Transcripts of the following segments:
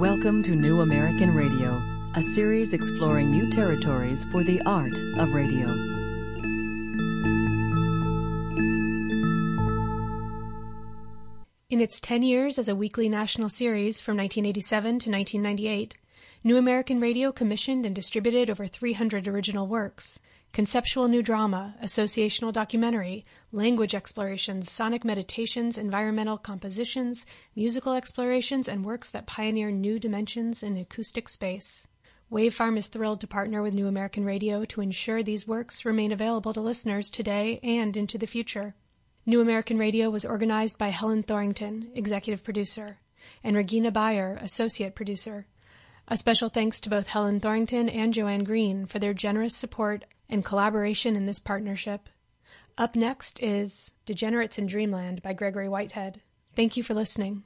Welcome to New American Radio, a series exploring new territories for the art of radio. In its 10 years as a weekly national series from 1987 to 1998, New American Radio commissioned and distributed over 300 original works. Conceptual new drama, associational documentary, language explorations, sonic meditations, environmental compositions, musical explorations, and works that pioneer new dimensions in acoustic space. Wave Farm is thrilled to partner with New American Radio to ensure these works remain available to listeners today and into the future. New American Radio was organized by Helen Thorington, executive producer, and Regina Bayer, associate producer. A special thanks to both Helen Thorington and Joanne Green for their generous support and collaboration in this partnership. Up next is Degenerates in Dreamland by Gregory Whitehead. Thank you for listening.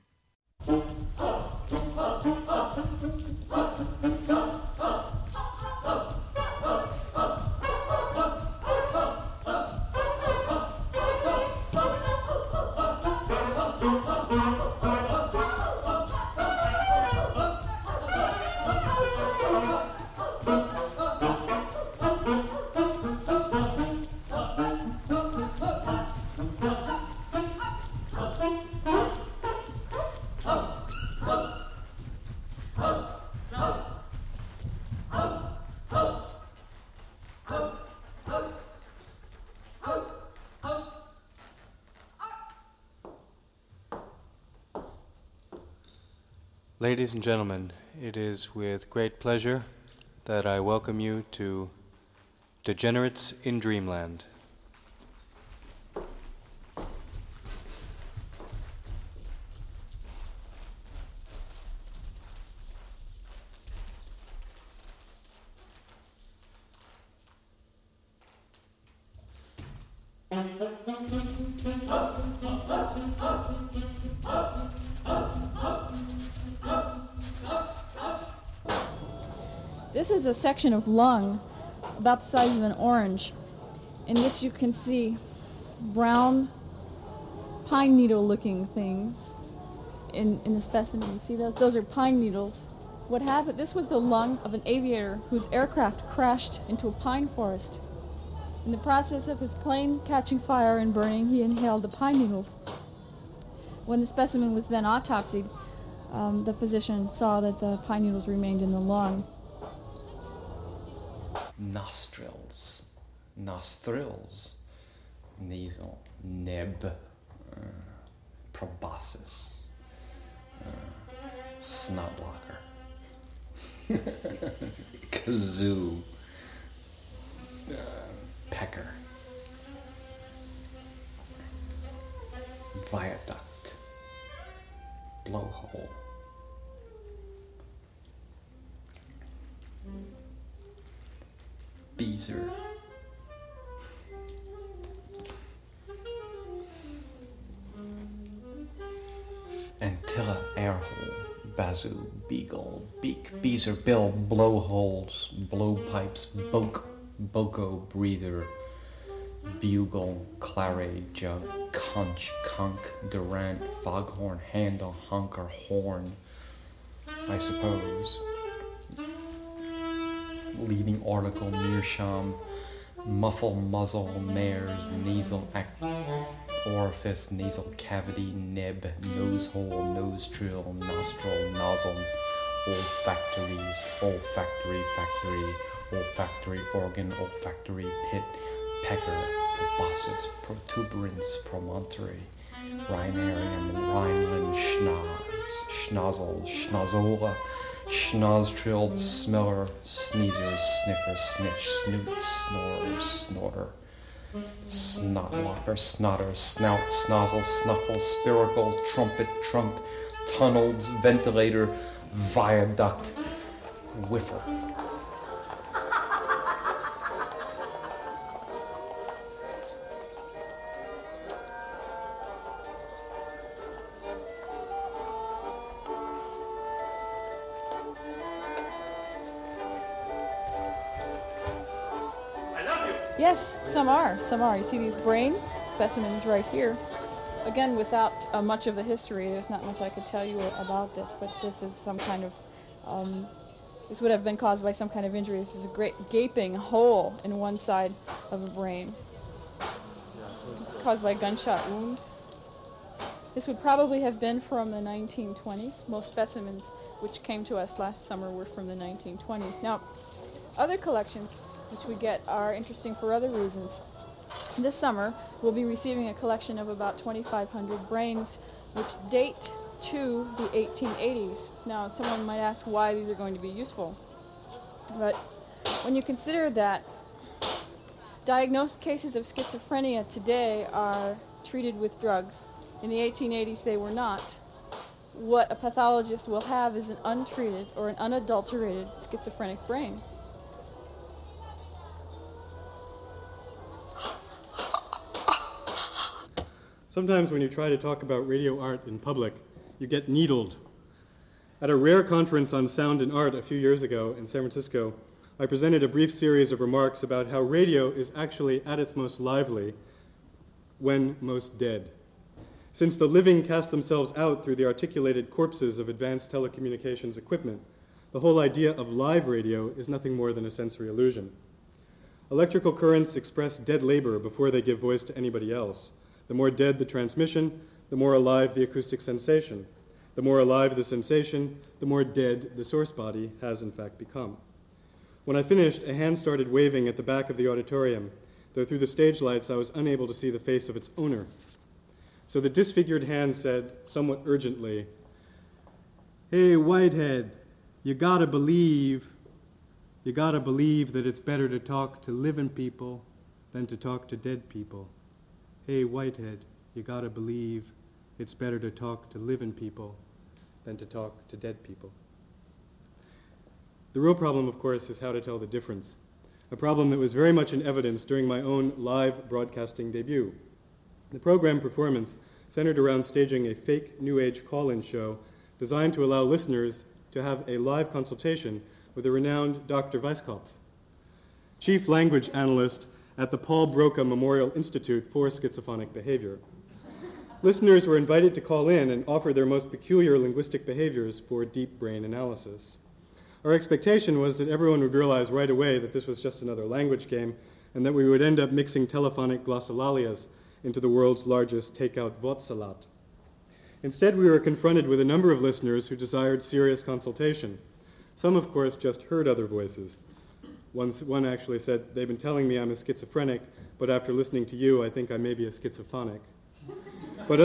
Ladies and gentlemen, it is with great pleasure that I welcome you to Degenerates in Dreamland. This is a section of lung about the size of an orange, in which you can see brown pine needle looking things in the specimen. You see those? Those are pine needles. What happened? This was the lung of an aviator whose aircraft crashed into a pine forest. In the process of his plane catching fire and burning, he inhaled the pine needles. When the specimen was then autopsied, the physician saw that the pine needles remained in the lung. Nostrils, nasal, neb, proboscis, snot blocker, kazoo, pecker, viaduct, blowhole, Beezer, Antilla, airhole, bazoo, beagle, beak, beezer, bill, blowholes, blowpipes, boko, breather, bugle, claret, jug, conch, conch, durant, foghorn, handle, honker, horn, I suppose. Leading article, meerschaum, muffle, muzzle, mares, nasal orifice, nasal cavity, neb, nose hole, nose trill, nostril, nozzle, olfactories, olfactory, factory, olfactory organ, olfactory pit, pecker, proboscis, protuberance, promontory, rhinarium, Rhineland, schnozzle, schnozzola, schnoz-trilled, smeller, sneezer, sniffer, snitch, snoot, snorer, snorter, snotlocker, snotter, snout, snozzle, snuffle, spiracle, trumpet, trunk, tunnels, ventilator, viaduct, whiffer. Yes, some are. You see these brain specimens right here. Again, without much of the history, there's not much I could tell you about this, but this is some kind of This would have been caused by some kind of injury. This is a great gaping hole in one side of the brain. It's caused by a gunshot wound. This would probably have been from the 1920s. Most specimens which came to us last summer were from the 1920s. Now, other collections which we get are interesting for other reasons. This summer, we'll be receiving a collection of about 2,500 brains which date to the 1880s. Now, someone might ask why these are going to be useful. But when you consider that diagnosed cases of schizophrenia today are treated with drugs, in the 1880s they were not, what a pathologist will have is an untreated or an unadulterated schizophrenic brain. Sometimes when you try to talk about radio art in public, you get needled. At a rare conference on sound and art a few years ago in San Francisco, I presented a brief series of remarks about how radio is actually at its most lively when most dead. Since the living cast themselves out through the articulated corpses of advanced telecommunications equipment, the whole idea of live radio is nothing more than a sensory illusion. Electrical currents express dead labor before they give voice to anybody else. The more dead the transmission, the more alive the acoustic sensation. The more alive the sensation, the more dead the source body has in fact become. When I finished, a hand started waving at the back of the auditorium, though through the stage lights I was unable to see the face of its owner. So the disfigured hand said, somewhat urgently, "Hey, Whitehead, you gotta believe that it's better to talk to living people than to talk to dead people. Hey, Whitehead, you gotta believe it's better to talk to living people than to talk to dead people." The real problem, of course, is how to tell the difference, a problem that was very much in evidence during my own live broadcasting debut. The program performance centered around staging a fake New Age call-in show designed to allow listeners to have a live consultation with the renowned Dr. Weisskopf, chief language analyst at the Paul Broca Memorial Institute for Schizophonic Behavior. Listeners were invited to call in and offer their most peculiar linguistic behaviors for deep brain analysis. Our expectation was that everyone would realize right away that this was just another language game and that we would end up mixing telephonic glossolalias into the world's largest takeout Wortsalat. Instead, we were confronted with a number of listeners who desired serious consultation. Some, of course, just heard other voices. One actually said, "They've been telling me I'm a schizophrenic, but after listening to you, I think I may be a schizophonic." But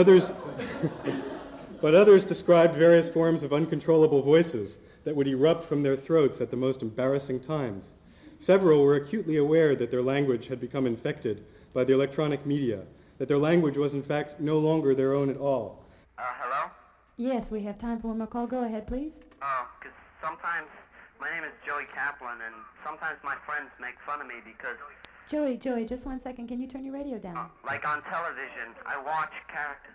others described various forms of uncontrollable voices that would erupt from their throats at the most embarrassing times. Several were acutely aware that their language had become infected by the electronic media, that their language was in fact no longer their own at all. Hello? Yes, we have time for one more call. Go ahead, please. Because sometimes, my name is Joey Kaplan, and sometimes my friends make fun of me because... Joey, just 1 second. Can you turn your radio down? Like on television, I watch characters.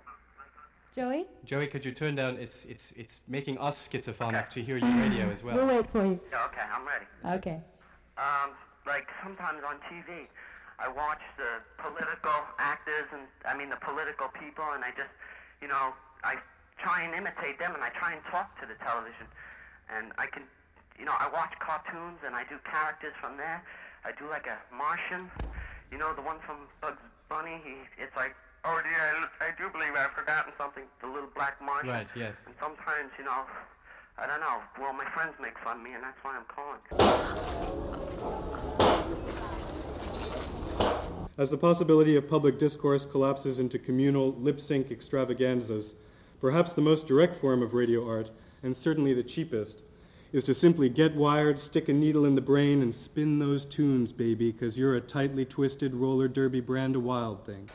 Joey, could you turn down? It's making us schizophrenic to hear your radio as well. We'll wait for you. Yeah, okay, I'm ready. Okay. Like sometimes on TV, I watch the political actors and, the political people, and I just, I try and imitate them, and I try and talk to the television. And I can, I watch cartoons, and I do characters from there. I do like a Martian, the one from Bugs Bunny. It's like, oh dear, I do believe I've forgotten something, the little black Martian. Right, yes. And sometimes, I don't know, well, my friends make fun of me, and that's why I'm calling. As the possibility of public discourse collapses into communal lip-sync extravaganzas, perhaps the most direct form of radio art, and certainly the cheapest, is to simply get wired, stick a needle in the brain, and spin those tunes, baby, because you're a tightly twisted roller derby brand of wild thing.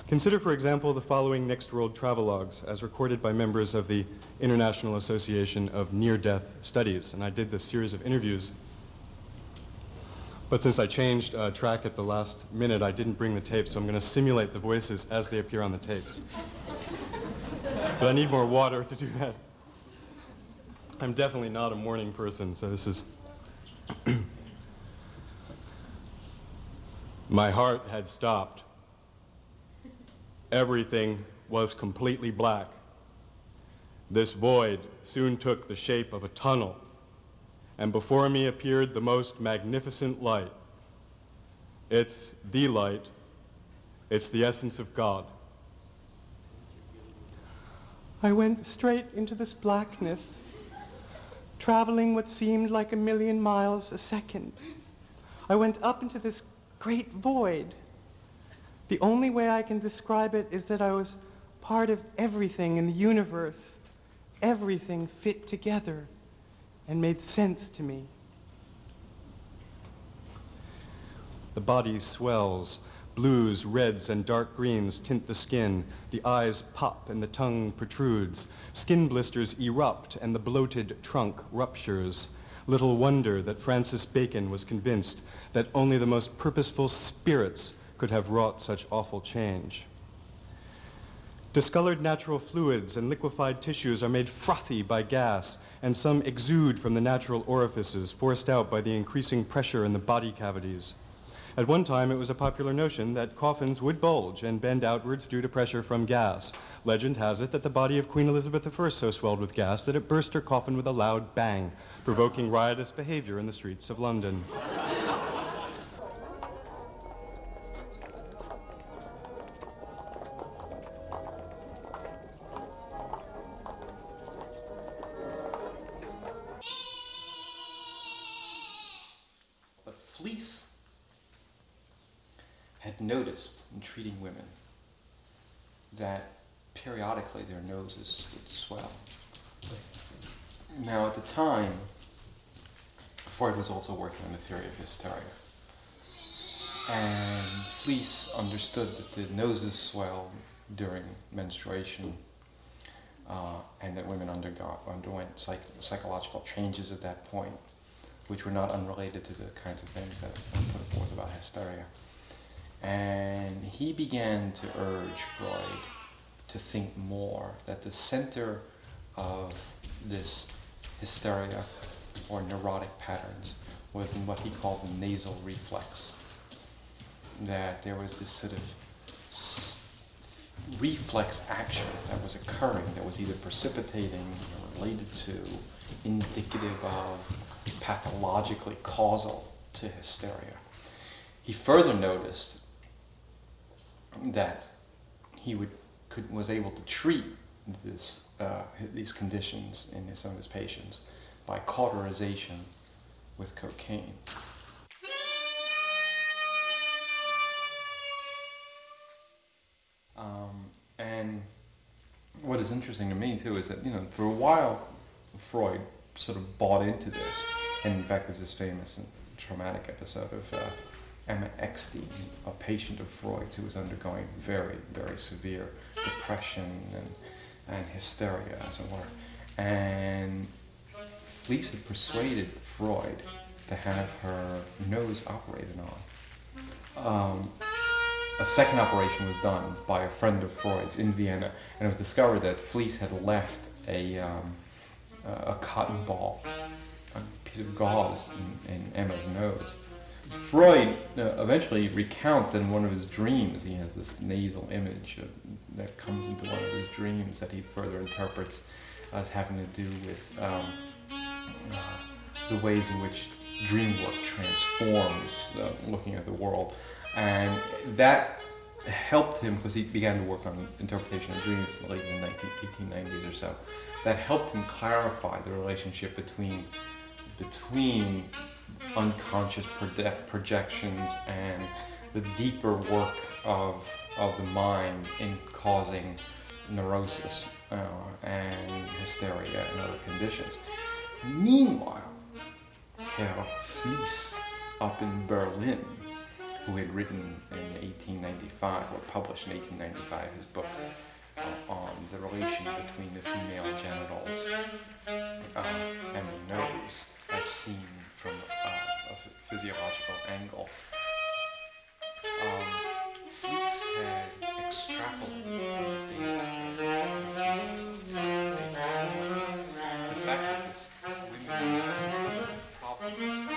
Consider, for example, the following Next World travelogues as recorded by members of the International Association of Near-Death Studies. And I did this series of interviews, but since I changed track at the last minute, I didn't bring the tape, so I'm going to simulate the voices as they appear on the tapes. But I need more water to do that. I'm definitely not a morning person, so this is... My heart had stopped. Everything was completely black. This void soon took the shape of a tunnel, and before me appeared the most magnificent light. It's the light. It's the essence of God. I went straight into this blackness, traveling what seemed like 1,000,000 miles a second. I went up into this great void. The only way I can describe it is that I was part of everything in the universe. Everything fit together and made sense to me. The body swells. Blues, reds, and dark greens tint the skin. The eyes pop and the tongue protrudes. Skin blisters erupt and the bloated trunk ruptures. Little wonder that Francis Bacon was convinced that only the most purposeful spirits could have wrought such awful change. Discolored natural fluids and liquefied tissues are made frothy by gas, and some exude from the natural orifices forced out by the increasing pressure in the body cavities. At one time, it was a popular notion that coffins would bulge and bend outwards due to pressure from gas. Legend has it that the body of Queen Elizabeth I so swelled with gas that it burst her coffin with a loud bang, provoking riotous behavior in the streets of London. Fliess had noticed in treating women that periodically their noses would swell. Now at the time, Freud was also working on the theory of hysteria. And Fliess understood that the noses swell during menstruation and that women underwent psychological changes at that point, which were not unrelated to the kinds of things that were put forth about hysteria. And he began to urge Freud to think more, that the center of this hysteria or neurotic patterns was in what he called the nasal reflex. That there was this sort of reflex action that was occurring, that was either precipitating or related to, indicative of, pathologically causal to hysteria. He further noticed that he was able to treat these conditions in some of his patients by cauterization with cocaine. And what is interesting to me too is that, for a while Freud sort of bought into this, and in fact there's this famous and traumatic episode of Emma Eckstein, a patient of Freud's who was undergoing very, very severe depression and hysteria, as it were. And Fliess had persuaded Freud to have her nose operated on. A second operation was done by a friend of Freud's in Vienna, and it was discovered that Fliess had left a cotton ball, a piece of gauze in Emma's nose. Freud eventually recounts that in one of his dreams he has this nasal image that comes into one of his dreams that he further interprets as having to do with the ways in which dream work transforms looking at the world. And that helped him, because he began to work on interpretation of dreams late in the 1890s or so. That helped him clarify the relationship between unconscious projections and the deeper work of the mind in causing neurosis and hysteria and other conditions. Meanwhile, Herr Fliess up in Berlin who had written in 1895, or published in 1895, his book on the relation between the female genitals and the nose as seen from a physiological angle. Fliess had extrapolated the fact that this women's problems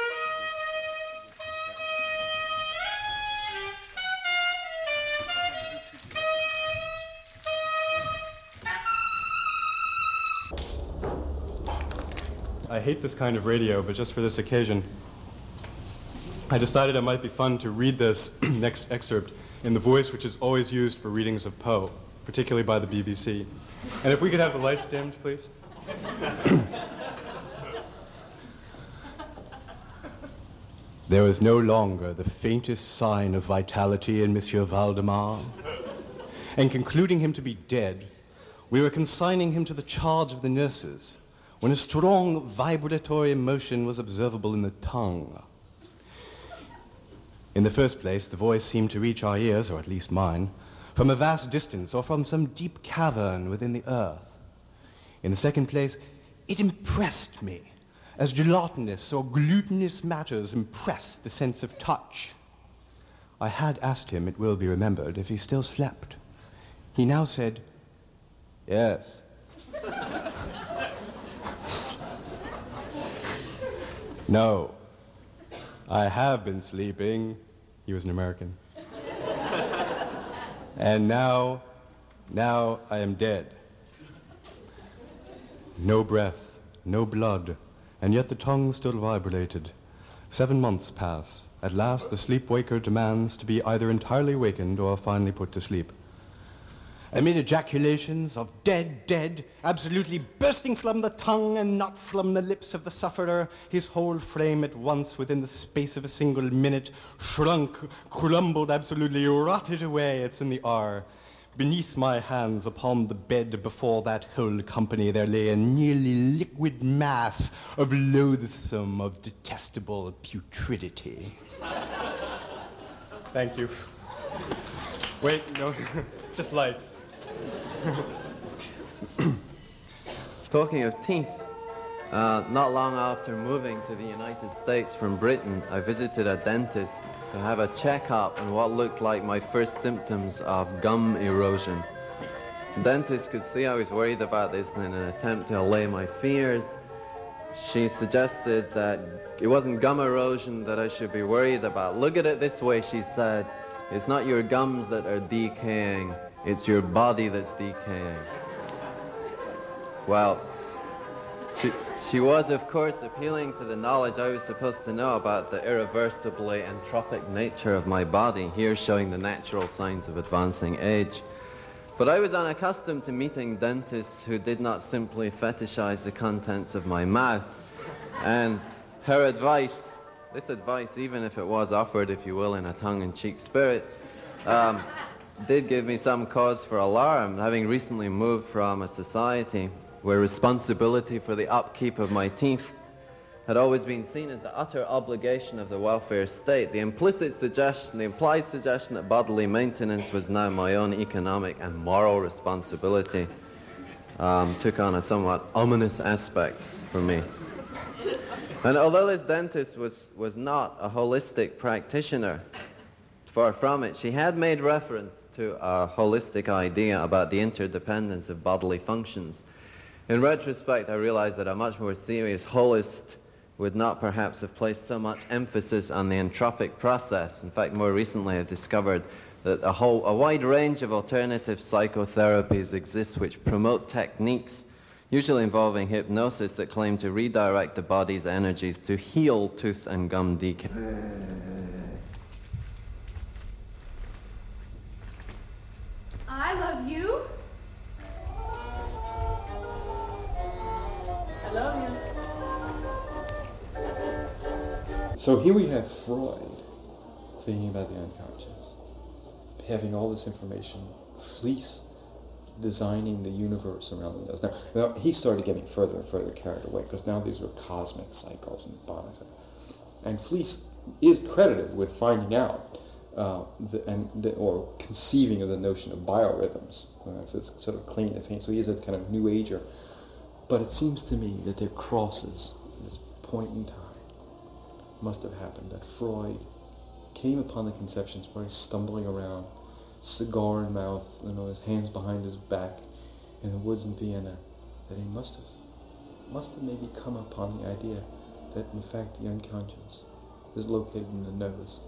I hate this kind of radio, but just for this occasion, I decided it might be fun to read this next excerpt in the voice which is always used for readings of Poe, particularly by the BBC. And if we could have the lights dimmed, please. There was no longer the faintest sign of vitality in Monsieur Valdemar, and concluding him to be dead, we were consigning him to the charge of the nurses, when a strong vibratory motion was observable in the tongue. In the first place, the voice seemed to reach our ears, or at least mine, from a vast distance or from some deep cavern within the earth. In the second place, it impressed me, as gelatinous or glutinous matters impressed the sense of touch. I had asked him, it will be remembered, if he still slept. He now said, "Yes." "No, I have been sleeping." He was an American. "And now I am dead." No breath, no blood, and yet the tongue still vibrated. 7 months pass. At last the sleep-waker demands to be either entirely wakened or finally put to sleep. Amid ejaculations of "dead, dead," absolutely bursting from the tongue and not from the lips of the sufferer, his whole frame at once, within the space of a single minute, shrunk, crumbled, absolutely rotted away. It's in the hour. Beneath my hands upon the bed before that whole company there lay a nearly liquid mass of loathsome, of detestable putridity. Thank you. Wait, no, just lights. Talking of teeth, not long after moving to the United States from Britain, I visited a dentist to have a checkup on what looked like my first symptoms of gum erosion. The dentist could see I was worried about this, and in an attempt to allay my fears, she suggested that it wasn't gum erosion that I should be worried about. "Look at it this way," she said. "It's not your gums that are decaying. It's your body that's decaying." Well, she was, of course, appealing to the knowledge I was supposed to know about the irreversibly entropic nature of my body, here showing the natural signs of advancing age. But I was unaccustomed to meeting dentists who did not simply fetishize the contents of my mouth. And her advice, this advice, even if it was offered, if you will, in a tongue-in-cheek spirit, did give me some cause for alarm, having recently moved from a society where responsibility for the upkeep of my teeth had always been seen as the utter obligation of the welfare state. The implied suggestion that bodily maintenance was now my own economic and moral responsibility took on a somewhat ominous aspect for me. And although this dentist was not a holistic practitioner, far from it, she had made reference to a holistic idea about the interdependence of bodily functions. In retrospect, I realized that a much more serious holist would not perhaps have placed so much emphasis on the entropic process. In fact, more recently I've discovered that a wide range of alternative psychotherapies exist which promote techniques, usually involving hypnosis, that claim to redirect the body's energies to heal tooth and gum decay. I love you. I love you. So here we have Freud thinking about the unconscious, having all this information, Fliess designing the universe around us. Now he started getting further and further carried away, because now these were cosmic cycles and bodies. And Fliess is credited with finding out or conceiving of the notion of biorhythms. That's his sort of claim to fame. So he is a kind of New Ager. But it seems to me that there crosses this point in time must have happened, that Freud came upon the conceptions where he's stumbling around, cigar in mouth, his hands behind his back in the woods in Vienna, that he must have maybe come upon the idea that in fact the unconscious is located in the nose.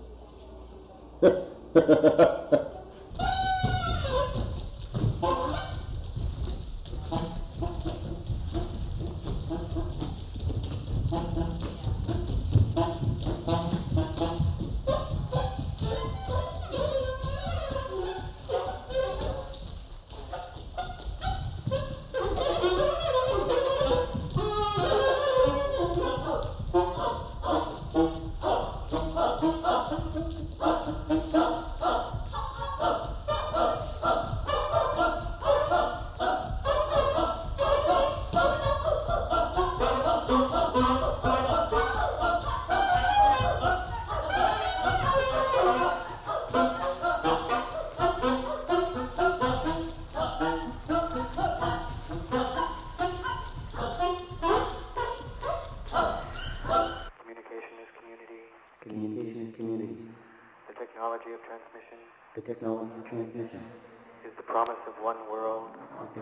Is the promise of one world,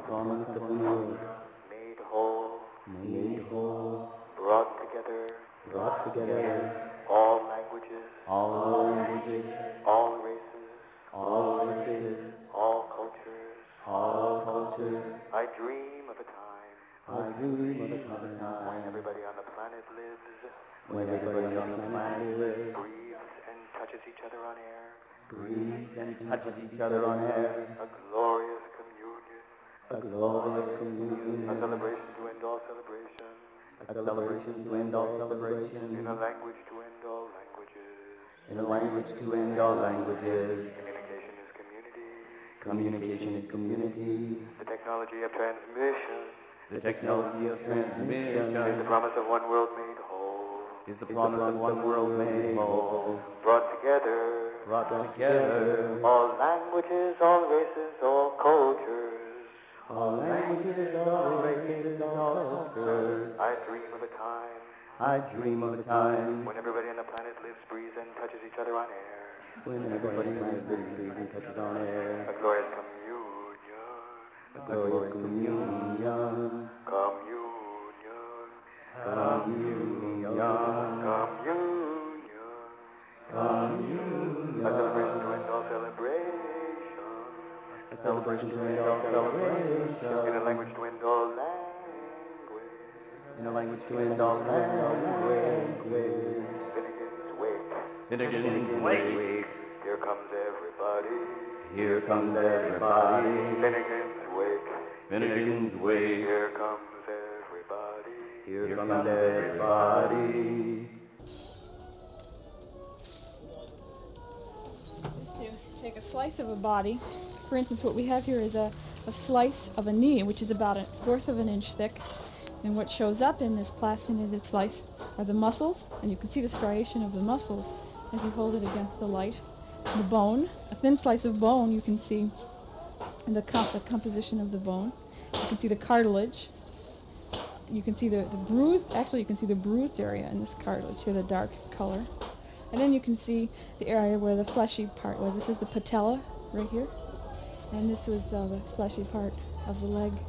made whole, brought together, all languages, all races, all cultures. I dream of a time, when everybody on the planet lives, breathes and touches each other on air. A glorious communion. A celebration to end all celebration. In a language to end all languages. Communication is community. The technology of transmission. Is the promise of one world made whole. Brought together. All languages, all races, all cultures. I dream of a time. When everybody on the planet lives, breathes, and touches each other on air. A glorious communion. A celebration to end all celebration. In a language to end all language. Finnegan's Wake. Here comes everybody. Finnegan's Wake. Here comes everybody. Take a slice of a body. For instance, what we have here is a slice of a knee, which is about 1/4 of an inch thick. And what shows up in this plastinated slice are the muscles, and you can see the striation of the muscles as you hold it against the light. The bone, a thin slice of bone, you can see the composition of the bone. You can see the cartilage. You can see the bruised, actually you can see the bruised area in this cartilage here, the dark color. And then you can see the area where the fleshy part was. This is the patella right here. And this was the fleshy part of the leg.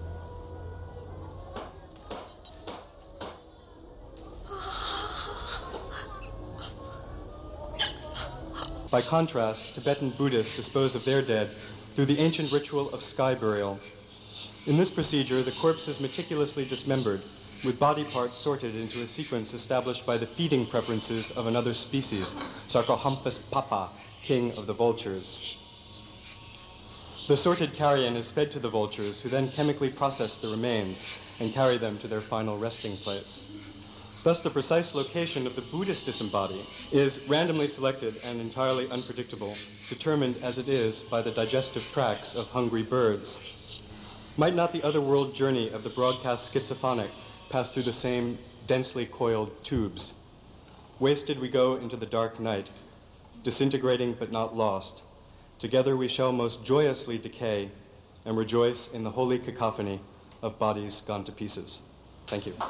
By contrast, Tibetan Buddhists dispose of their dead through the ancient ritual of sky burial. In this procedure, the corpse is meticulously dismembered, with body parts sorted into a sequence established by the feeding preferences of another species, Sarcohomphus papa, king of the vultures. The sorted carrion is fed to the vultures, who then chemically process the remains and carry them to their final resting place. Thus, the precise location of the Buddhist disembodied is randomly selected and entirely unpredictable, determined as it is by the digestive tracts of hungry birds. Might not the otherworld journey of the broadcast schizophonic pass through the same densely coiled tubes? Wasted we go into the dark night, disintegrating but not lost. Together we shall most joyously decay and rejoice in the holy cacophony of bodies gone to pieces. Thank you.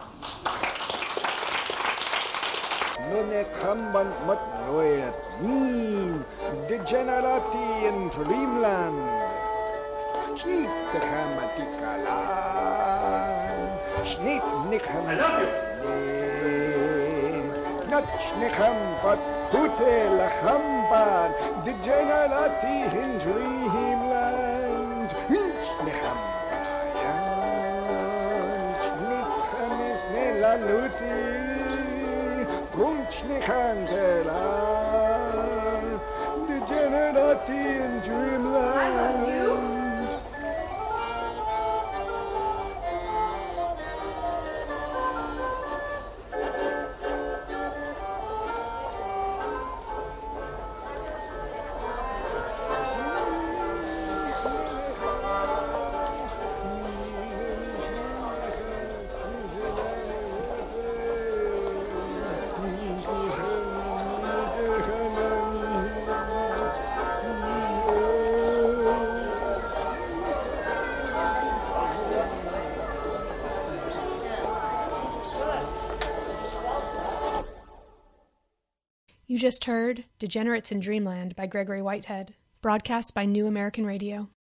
Degenerati in dreamland. I love you. But Hute Lachamban, degenerati in dreamland. Schnicham is Nelaluti, Punchnichandela, degenerati in dreamland. I love you. You just heard Degenerates in Dreamland by Gregory Whitehead, broadcast by New American Radio.